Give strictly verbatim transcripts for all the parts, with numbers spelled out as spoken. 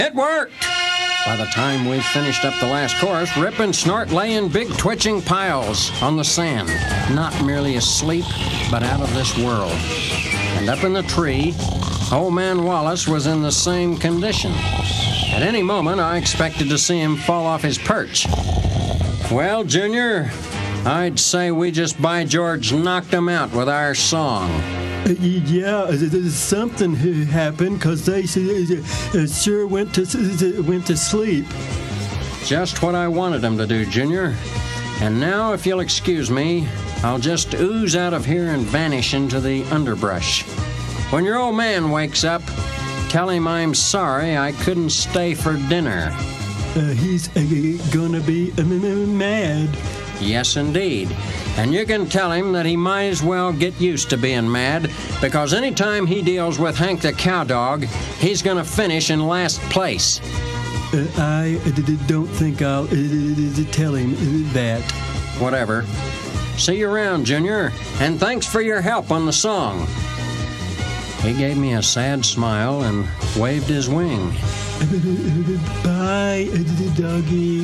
It worked! By the time we finished up the last chorus, Rip and Snort lay in big twitching piles on the sand, not merely asleep, but out of this world. And up in the tree, Old Man Wallace was in the same condition. At any moment, I expected to see him fall off his perch. Well, Junior, I'd say we just by George knocked him out with our song. Uh, yeah, something happened because they uh, sure went to went to sleep. Just what I wanted them to do, Junior. And now, if you'll excuse me, I'll just ooze out of here and vanish into the underbrush. When your old man wakes up, tell him I'm sorry I couldn't stay for dinner. Uh, he's uh, gonna be uh, mad. Yes, indeed. And you can tell him that he might as well get used to being mad, because anytime he deals with Hank the Cowdog, he's going to finish in last place. Uh, I uh, don't think I'll uh, tell him that. Whatever. See you around, Junior, and thanks for your help on the song. He gave me a sad smile and waved his wing. Bye, doggy.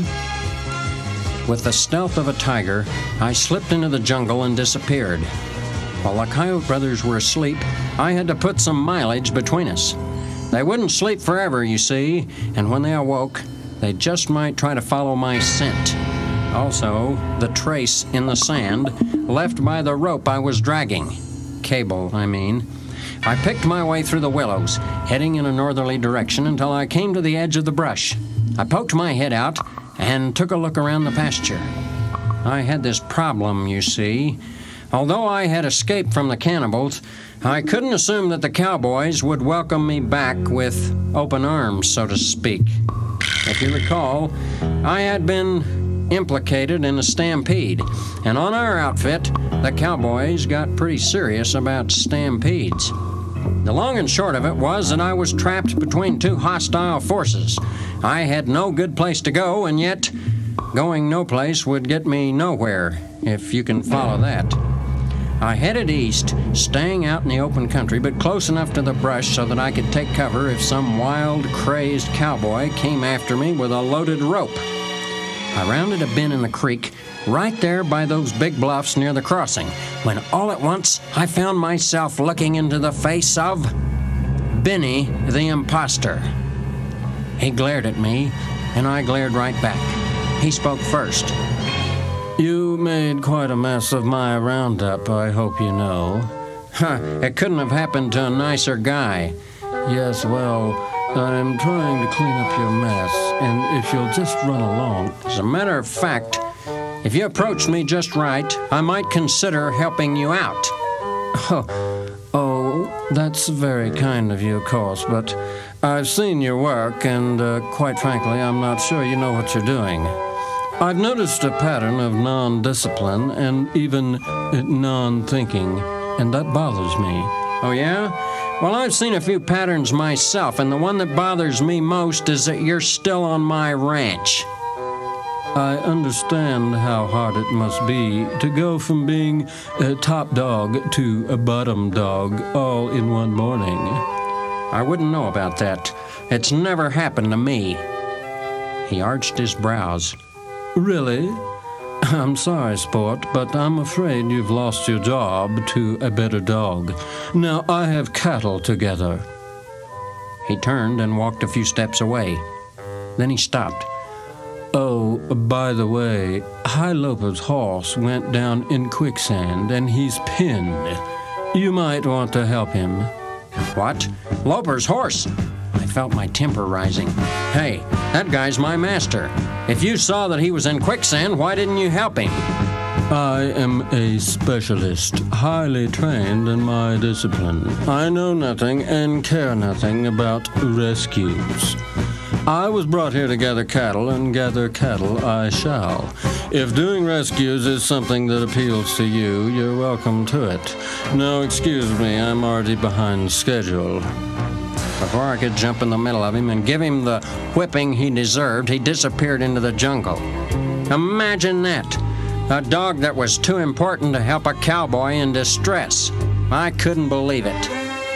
With the stealth of a tiger, I slipped into the jungle and disappeared. While the Coyote brothers were asleep, I had to put some mileage between us. They wouldn't sleep forever, you see, and when they awoke, they just might try to follow my scent. Also, the trace in the sand left by the rope I was dragging. Cable, I mean. I picked my way through the willows, heading in a northerly direction until I came to the edge of the brush. I poked my head out and took a look around the pasture. I had this problem, you see. Although I had escaped from the cannibals, I couldn't assume that the cowboys would welcome me back with open arms, so to speak. If you recall, I had been implicated in a stampede, and on our outfit, the cowboys got pretty serious about stampedes. The long and short of it was that I was trapped between two hostile forces. I had no good place to go, and yet going no place would get me nowhere, if you can follow that. I headed east, staying out in the open country, but close enough to the brush so that I could take cover if some wild, crazed cowboy came after me with a loaded rope. I rounded a bend in the creek, right there by those big bluffs near the crossing, when all at once I found myself looking into the face of Benny the imposter. He glared at me, and I glared right back. He spoke first. You made quite a mess of my roundup, I hope you know. Huh, it couldn't have happened to a nicer guy. Yes, well, I'm trying to clean up your mess, and if you'll just run along. As a matter of fact, if you approached me just right, I might consider helping you out. Oh, oh, that's very kind of you, of course, but I've seen your work, and uh, quite frankly, I'm not sure you know what you're doing. I've noticed a pattern of non-discipline and even uh, non-thinking, and that bothers me. Oh, yeah? Well, I've seen a few patterns myself, and the one that bothers me most is that you're still on my ranch. I understand how hard it must be to go from being a top dog to a bottom dog all in one morning. I wouldn't know about that. It's never happened to me. He arched his brows. Really? I'm sorry, Sport, but I'm afraid you've lost your job to a better dog. Now, I have cattle together. He turned and walked a few steps away. Then he stopped. Oh, by the way, High Loper's horse went down in quicksand, and he's pinned. You might want to help him. What? Loper's horse? I felt my temper rising. Hey, that guy's my master. If you saw that he was in quicksand, why didn't you help him? I am a specialist, highly trained in my discipline. I know nothing and care nothing about rescues. I was brought here to gather cattle, and gather cattle I shall. If doing rescues is something that appeals to you, you're welcome to it. Now, excuse me, I'm already behind schedule. Before I could jump in the middle of him and give him the whipping he deserved, he disappeared into the jungle. Imagine that. A dog that was too important to help a cowboy in distress. I couldn't believe it.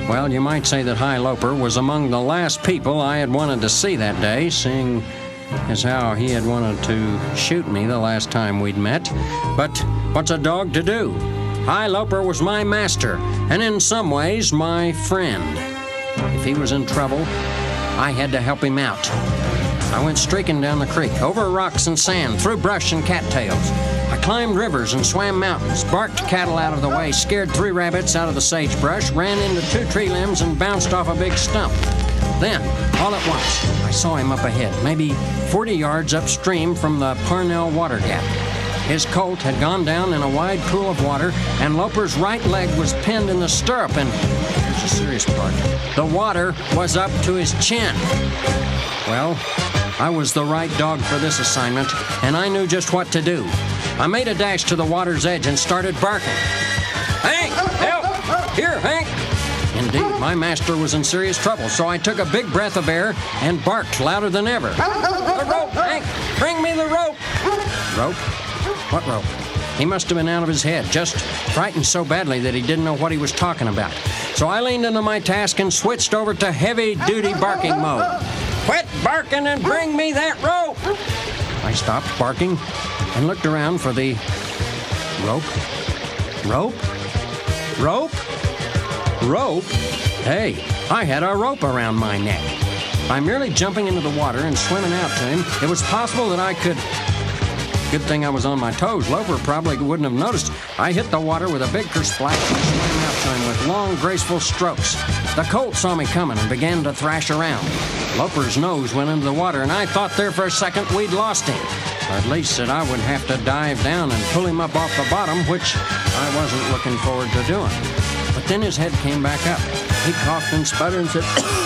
Well, you might say that High Loper was among the last people I had wanted to see that day, seeing as how he had wanted to shoot me the last time we'd met. But what's a dog to do? High Loper was my master, and in some ways, my friend. If he was in trouble, I had to help him out. I went streaking down the creek, over rocks and sand, through brush and cattails. I climbed rivers and swam mountains, barked cattle out of the way, scared three rabbits out of the sagebrush, ran into two tree limbs, and bounced off a big stump. Then, all at once, I saw him up ahead, maybe forty yards upstream from the Parnell Water Gap. His colt had gone down in a wide pool of water, and Loper's right leg was pinned in the stirrup, and here's the serious part. The water was up to his chin. Well, I was the right dog for this assignment, and I knew just what to do. I made a dash to the water's edge and started barking. Hank, help! Here, Hank! Indeed, my master was in serious trouble, so I took a big breath of air and barked louder than ever. The rope, Hank! Bring me the rope! Rope? What rope? He must have been out of his head, just frightened so badly that he didn't know what he was talking about. So I leaned into my task and switched over to heavy-duty barking mode. Quit barking and bring me that rope! I stopped barking and looked around for the rope. Rope? Rope? Rope? Hey, I had a rope around my neck. By merely jumping into the water and swimming out to him, it was possible that I could... Good thing I was on my toes. Loper probably wouldn't have noticed. I hit the water with a big kersplash and swam out to him with long, graceful strokes. The colt saw me coming and began to thrash around. Loper's nose went into the water, and I thought there for a second we'd lost him. Or at least that I would have to dive down and pull him up off the bottom, which I wasn't looking forward to doing. But then his head came back up. He coughed and sputtered and said,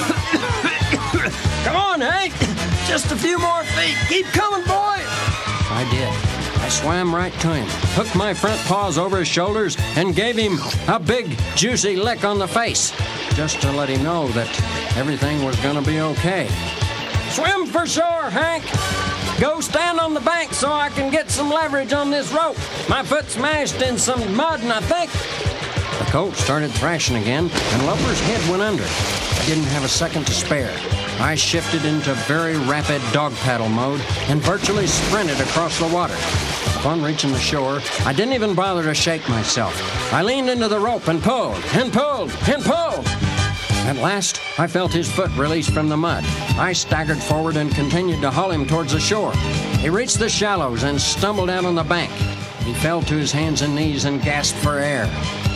Come on, Hank! Just a few more feet. Keep coming, boy! I did. I swam right to him, hooked my front paws over his shoulders, and gave him a big, juicy lick on the face, just to let him know that everything was going to be okay. Swim for shore, Hank! Go stand on the bank so I can get some leverage on this rope. My foot smashed in some mud, and I think... The colt started thrashing again, and Loper's head went under. I didn't have a second to spare. I shifted into very rapid dog paddle mode and virtually sprinted across the water. Upon reaching the shore, I didn't even bother to shake myself. I leaned into the rope and pulled, and pulled, and pulled. At last, I felt his foot released from the mud. I staggered forward and continued to haul him towards the shore. He reached the shallows and stumbled out on the bank. He fell to his hands and knees and gasped for air.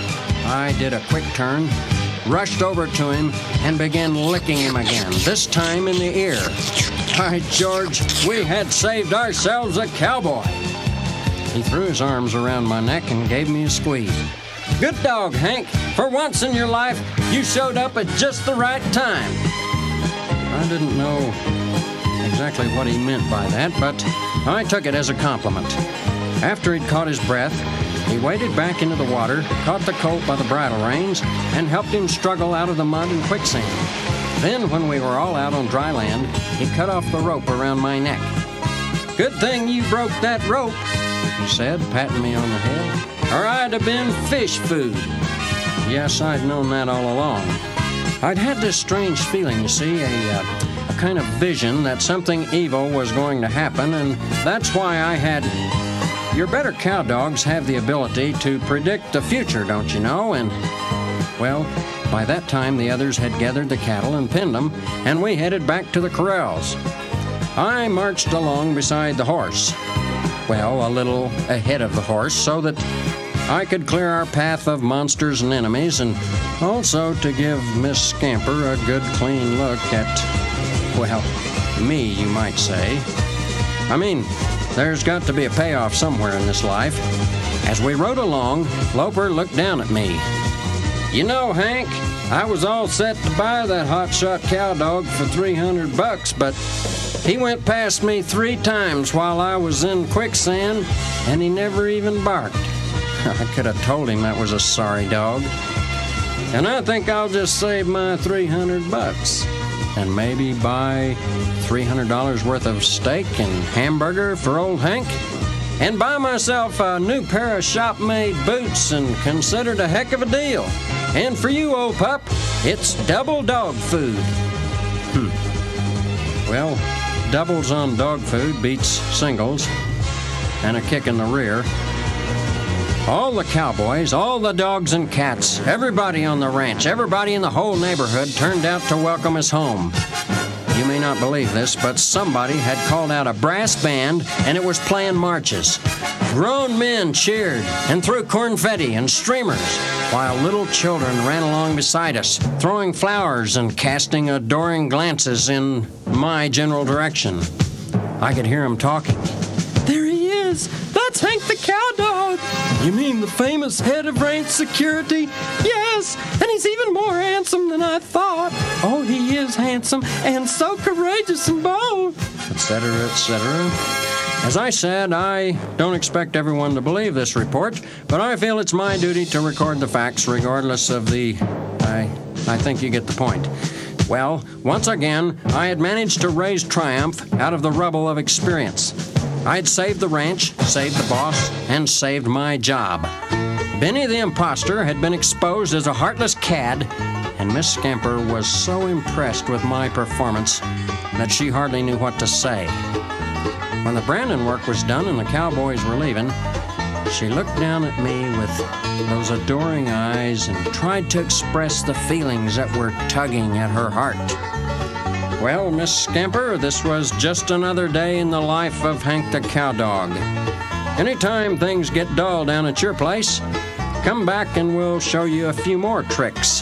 I did a quick turn, rushed over to him, and began licking him again, this time in the ear. By George, we had saved ourselves a cowboy. He threw his arms around my neck and gave me a squeeze. Good dog, Hank. For once in your life, you showed up at just the right time. I didn't know exactly what he meant by that, but I took it as a compliment. After he'd caught his breath, he waded back into the water, caught the colt by the bridle reins, and helped him struggle out of the mud and quicksand. Then, when we were all out on dry land, he cut off the rope around my neck. Good thing you broke that rope, he said, patting me on the head, or I'd have been fish food. Yes, I'd known that all along. I'd had this strange feeling, you see, a, uh, a kind of vision that something evil was going to happen, and that's why I had... Your better cow dogs have the ability to predict the future, don't you know? And, well, by that time the others had gathered the cattle and pinned them, and we headed back to the corrals. I marched along beside the horse. Well, a little ahead of the horse, so that I could clear our path of monsters and enemies, and also to give Miss Scamper a good, clean look at, well, me, you might say. I mean... There's got to be a payoff somewhere in this life. As we rode along, Loper looked down at me. You know, Hank, I was all set to buy that hotshot cow dog for three hundred bucks, but he went past me three times while I was in quicksand, and he never even barked. I could have told him that was a sorry dog. And I think I'll just save my three hundred bucks. And maybe buy three hundred dollars worth of steak and hamburger for old Hank, and buy myself a new pair of shop-made boots and consider it a heck of a deal. And for you, old pup, it's double dog food. Hmm. Well, doubles on dog food beats singles and a kick in the rear. All the cowboys, all the dogs and cats, everybody on the ranch, everybody in the whole neighborhood turned out to welcome us home. You may not believe this, but somebody had called out a brass band and it was playing marches. Grown men cheered and threw confetti and streamers, while little children ran along beside us, throwing flowers and casting adoring glances in my general direction. I could hear them talking. There he is! That's Hank the Cow Dog! You mean the famous head of ranch security? Yes, and he's even more handsome than I thought. Oh, he is handsome and so courageous and bold, et cetera, et cetera. As I said, I don't expect everyone to believe this report, but I feel it's my duty to record the facts regardless of the... I, I think you get the point. Well, once again, I had managed to raise triumph out of the rubble of experience. I had saved the ranch, saved the boss, and saved my job. Benny the imposter had been exposed as a heartless cad, and Miss Scamper was so impressed with my performance that she hardly knew what to say. When the Brandon work was done and the cowboys were leaving, she looked down at me with those adoring eyes and tried to express the feelings that were tugging at her heart. Well, Miss Scamper, this was just another day in the life of Hank the Cow Dog. Anytime things get dull down at your place, come back and we'll show you a few more tricks.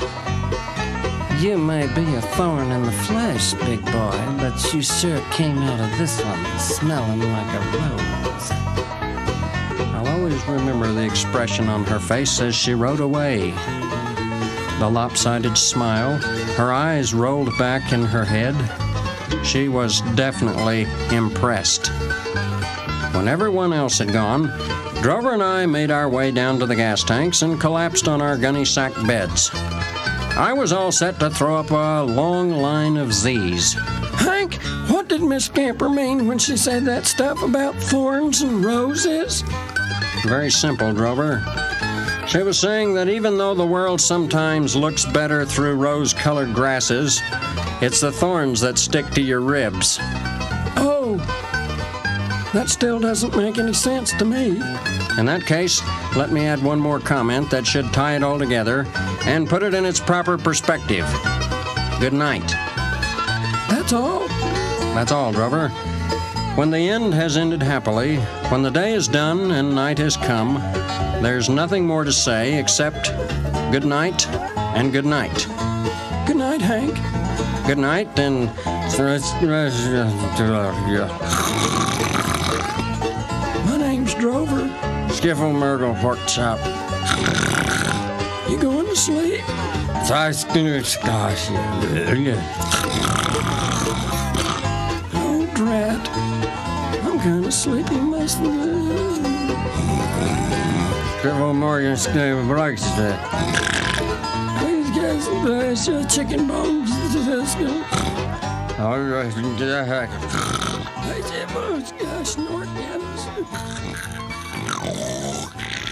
You may be a thorn in the flesh, big boy, but you sure came out of this one smelling like a rose. I'll always remember the expression on her face as she rode away. The lopsided smile, her eyes rolled back in her head. She was definitely impressed. When everyone else had gone, Drover and I made our way down to the gas tanks and collapsed on our gunny sack beds. I was all set to throw up a long line of Z's. Hank, what did Miss Scamper mean when she said that stuff about thorns and roses? Very simple, Drover. She was saying that even though the world sometimes looks better through rose-colored grasses, it's the thorns that stick to your ribs. Oh, that still doesn't make any sense to me. In that case, let me add one more comment that should tie it all together and put it in its proper perspective. Good night. That's all? That's all, Drover. When the end has ended happily, when the day is done and night has come, there's nothing more to say except good night and good night. Good night, Hank. Good night and... My name's Drover. Skiffle Myrtle Pork Chop. You going to sleep? Oh, drat. I'm kind of sleepy myself. Skiffle Morgan Skiffle Breakfast. These guys uh, chicken bones. All right, heck. I said, gosh, snort,